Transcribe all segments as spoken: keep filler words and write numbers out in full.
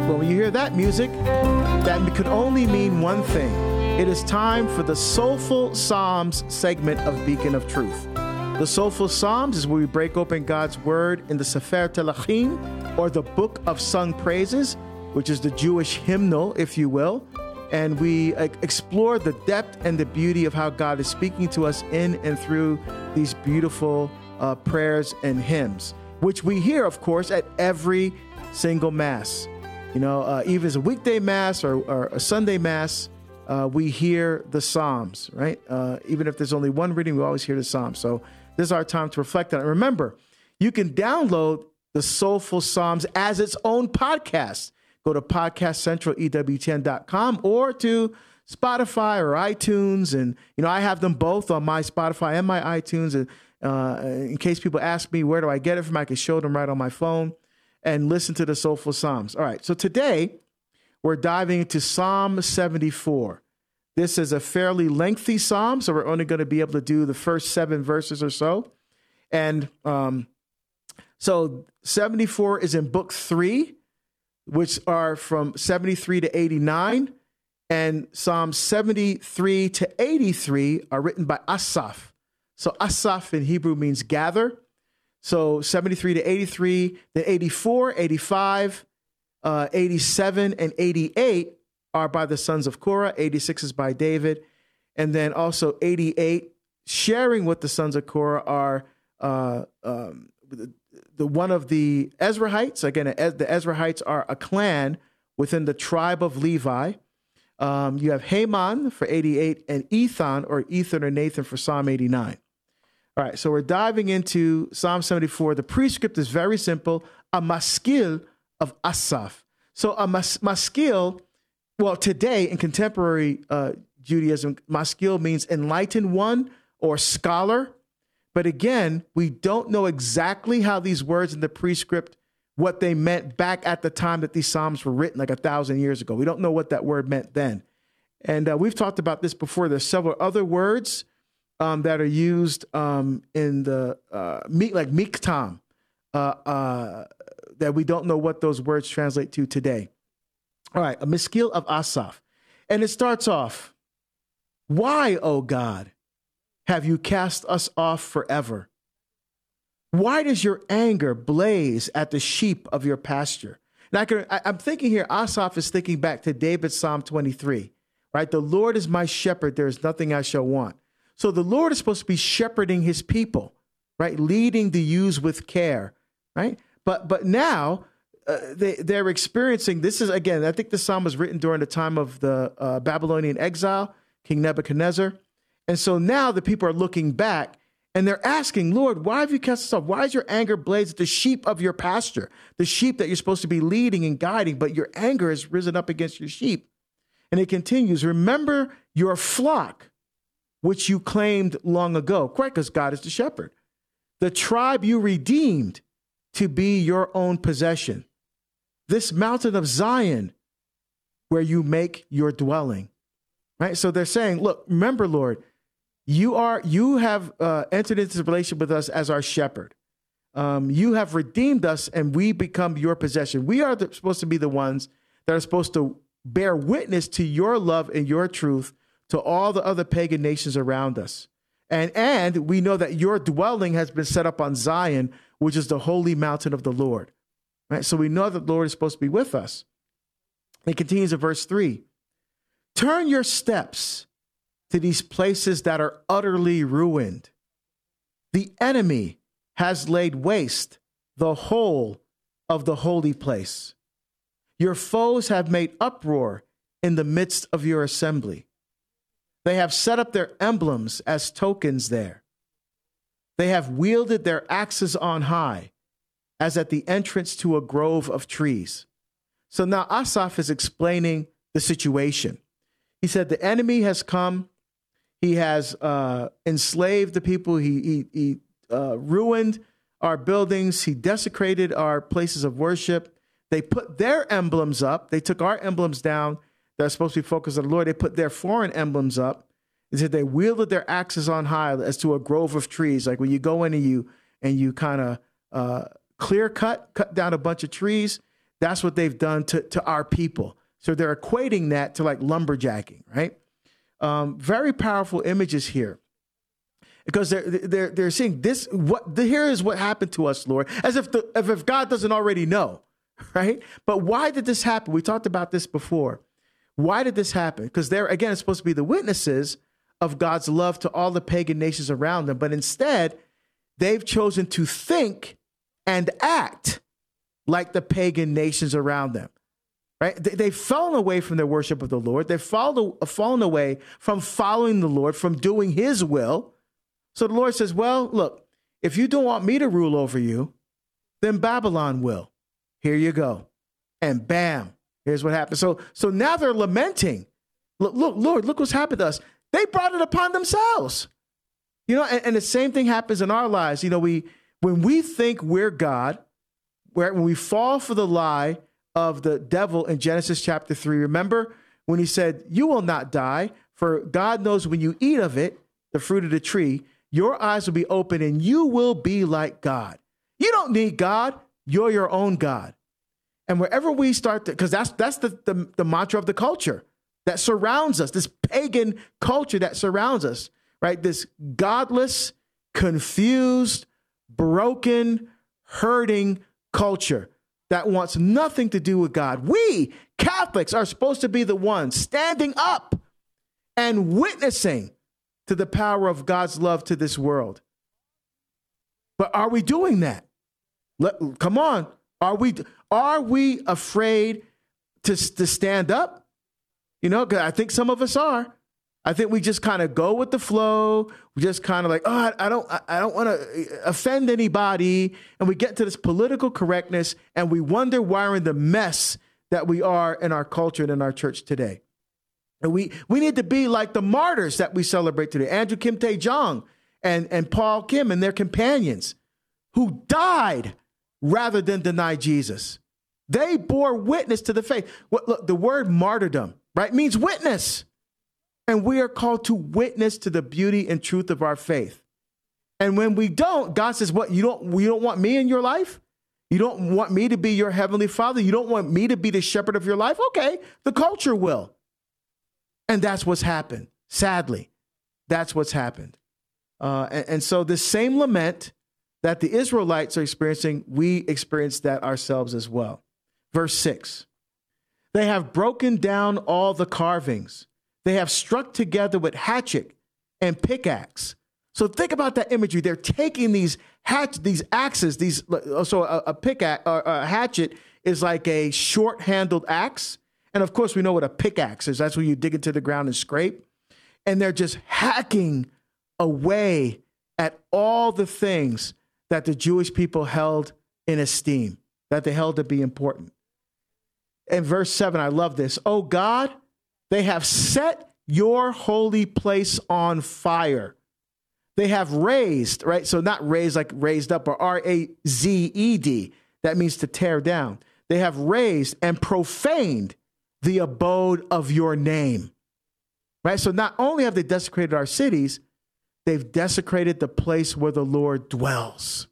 Well, when you hear that music, that could only mean one thing. It is time for the Soulful Psalms segment of Beacon of Truth. The Soulful Psalms is where we break open God's Word in the Sefer Telachim, or the Book of Sung Praises, which is the Jewish hymnal, if you will. And we uh, explore the depth and the beauty of how God is speaking to us in and through these beautiful uh, prayers and hymns, which we hear, of course, at every single Mass. You know, uh, even as a weekday Mass or, or a Sunday Mass, uh, we hear the Psalms, right? Uh, even if there's only one reading, we always hear the Psalms. So this is our time to reflect on it. Remember, you can download the Soulful Psalms as its own podcast. Go to Podcast Central, E W T N dot com, or to Spotify or iTunes. And, you know, I have them both on my Spotify and my iTunes. And uh, in case people ask me, where do I get it from? I can show them right on my phone and listen to the Soulful Psalms. All right. So today we're diving into Psalm seventy-four. This is a fairly lengthy psalm, so we're only going to be able to do the first seven verses or so. And um, so seventy-four is in book three, which are from seventy-three to eighty-nine. And Psalms seventy-three to eighty-three are written by Asaph. So Asaph in Hebrew means gather. So seventy-three to eighty-three, then eighty-four, eighty-five, uh, eighty-seven, and eighty-eight are by the sons of Korah. eighty-six is by David. And then also eighty-eight, sharing with the sons of Korah, are uh, um, the, the one of the Ezrahites. Again, the Ezrahites are a clan within the tribe of Levi. Um, you have Haman for eighty-eight and Ethan or Ethan or Nathan for Psalm eighty-nine. All right, so we're diving into Psalm seventy-four. The prescript is very simple, a maskil of Asaph. So a mas- maskil, well, today in contemporary uh, Judaism, maskil means enlightened one or scholar. But again, we don't know exactly how these words in the prescript, what they meant back at the time that these Psalms were written, like a thousand years ago. We don't know what that word meant then. And uh, we've talked about this before. There's several other words um, that are used um, in the, uh, like miktam, uh, uh, that we don't know what those words translate to today. All right, a maskil of Asaph. And it starts off, why, O God, have you cast us off forever? Why does your anger blaze at the sheep of your pasture? And I can, I, I'm thinking here, Asaph is thinking back to David's Psalm twenty-three, right? The Lord is my shepherd. There is nothing I shall want. So the Lord is supposed to be shepherding his people, right? Leading the ewes with care, right? But, but now uh, they, they're experiencing, this is, again, I think the Psalm was written during the time of the uh, Babylonian exile, King Nebuchadnezzar. And so now the people are looking back and they're asking, Lord, why have you cast us off? Why is your anger blaze at the sheep of your pasture, the sheep that you're supposed to be leading and guiding, but your anger has risen up against your sheep? And it continues, remember your flock, which you claimed long ago, correct? Because God is the shepherd. The tribe you redeemed to be your own possession. This mountain of Zion where you make your dwelling, right? So they're saying, look, remember, Lord, You are, you have uh, entered into this relationship with us as our shepherd. Um, you have redeemed us and we become your possession. We are the, supposed to be the ones that are supposed to bear witness to your love and your truth to all the other pagan nations around us. And, and we know that your dwelling has been set up on Zion, which is the holy mountain of the Lord. Right? So we know that the Lord is supposed to be with us. It continues in verse three. Turn your steps to these places that are utterly ruined. The enemy has laid waste the whole of the holy place. Your foes have made uproar in the midst of your assembly. They have set up their emblems as tokens there. They have wielded their axes on high, as at the entrance to a grove of trees. So now Asaph is explaining the situation. He said, the enemy has come. He has uh, enslaved the people. He, he, he uh, ruined our buildings. He desecrated our places of worship. They put their emblems up. They took our emblems down that are supposed to be focused on the Lord. They put their foreign emblems up. They said they wielded their axes on high as to a grove of trees. Like when you go in and you and you kind of uh, clear cut, cut down a bunch of trees, That's what they've done to, to our people. So they're equating that to like lumberjacking, right? Um, very powerful images here. Because they're they're they're seeing this. What the, here is what happened to us, Lord, as if the if, if God doesn't already know, right? But why did this happen? We talked about this before. Why did this happen? Because they're again it's supposed to be the witnesses of God's love to all the pagan nations around them, but instead they've chosen to think and act like the pagan nations around them, right? They, they've fallen away from their worship of the Lord. They've fallen fallen away from following the Lord, from doing His will. So the Lord says, well, look, if you don't want me to rule over you, then Babylon will. Here you go. And bam, here's what happened. So, so now they're lamenting. Look, look, Lord, look what's happened to us. They brought it upon themselves. You know, and, and the same thing happens in our lives. You know, we when we think we're God, where when we fall for the lie of the devil in Genesis chapter three, remember when he said, you will not die, for God knows when you eat of it, the fruit of the tree, your eyes will be open and you will be like God. You don't need God. You're your own God. And wherever we start to, because that's that's the, the, the mantra of the culture that surrounds us, this pagan culture that surrounds us, right? This godless, confused, broken, hurting culture that wants nothing to do with God. We, Catholics, are supposed to be the ones standing up and witnessing to the power of God's love to this world. But are we doing that? Let, come on. Are we are we afraid to, to stand up? You know, I think some of us are. I think we just kind of go with the flow. We just kind of like, oh, I, I don't I don't want to offend anybody. And we get to this political correctness and we wonder why we're in the mess that we are in our culture and in our church today. And we, we need to be like the martyrs that we celebrate today, Andrew Kim Tae-jong and, and Paul Kim and their companions who died rather than deny Jesus. They bore witness to the faith. What, look, the word martyrdom, right, means witness. And we are called to witness to the beauty and truth of our faith. And when we don't, God says, what, you don't, you don't want me in your life? You don't want me to be your heavenly Father? You don't want me to be the shepherd of your life? Okay, the culture will. And that's what's happened. Sadly, that's what's happened. Uh, and, and so this same lament that the Israelites are experiencing, we experience that ourselves as well. Verse six, they have broken down all the carvings. They have struck together with hatchet and pickaxe. So think about that imagery. They're taking these hatch, these axes, these, so a, a pickaxe, or a hatchet is like a short-handled axe. And of course, we know what a pickaxe is. That's where you dig into the ground and scrape. And they're just hacking away at all the things that the Jewish people held in esteem, that they held to be important. In verse seven, I love this. Oh God, they have set your holy place on fire. They have raised, right? So not raised like raised up, or R A Z E D. That means to tear down. They have raised and profaned the abode of your name, right? So not only have they desecrated our cities, they've desecrated the place where the Lord dwells.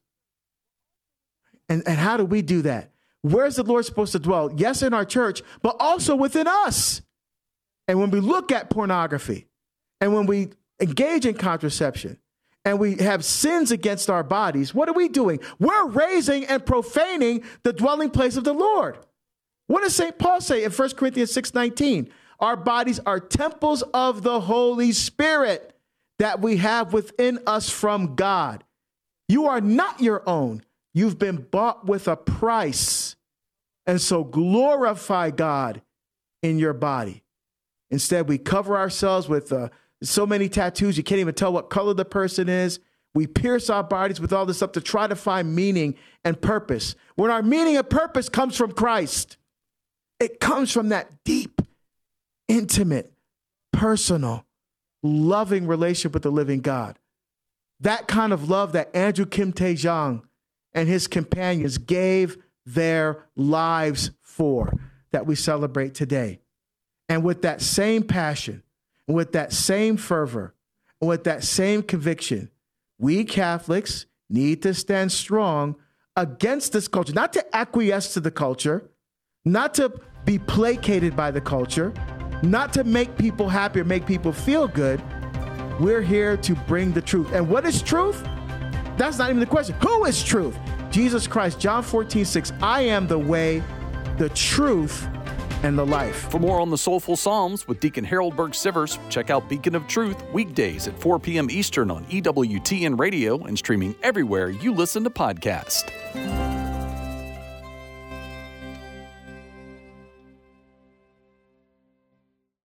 And, and how do we do that? Where's the Lord supposed to dwell? Yes, in our church, but also within us. And when we look at pornography, and when we engage in contraception, and we have sins against our bodies, what are we doing? We're raising and profaning the dwelling place of the Lord. What does Saint Paul say in First Corinthians six nineteen? Our bodies are temples of the Holy Spirit that we have within us from God. You are not your own. You've been bought with a price. And so glorify God in your body. Instead, we cover ourselves with uh, so many tattoos, you can't even tell what color the person is. We pierce our bodies with all this stuff to try to find meaning and purpose, when our meaning and purpose comes from Christ. It comes from that deep, intimate, personal, loving relationship with the living God. That kind of love that Andrew Kim Tae-jong and his companions gave their lives for, that we celebrate today. And with that same passion, and with that same fervor, and with that same conviction, we Catholics need to stand strong against this culture, not to acquiesce to the culture, not to be placated by the culture, not to make people happy or make people feel good. We're here to bring the truth. And what is truth? That's not even the question. Who is truth? Jesus Christ. John fourteen six. I am the way, the truth, and the life. For more on the Soulful Psalms with Deacon Harold Burke-Sivers, check out Beacon of Truth weekdays at four p.m. Eastern on E W T N Radio and streaming everywhere you listen to podcasts.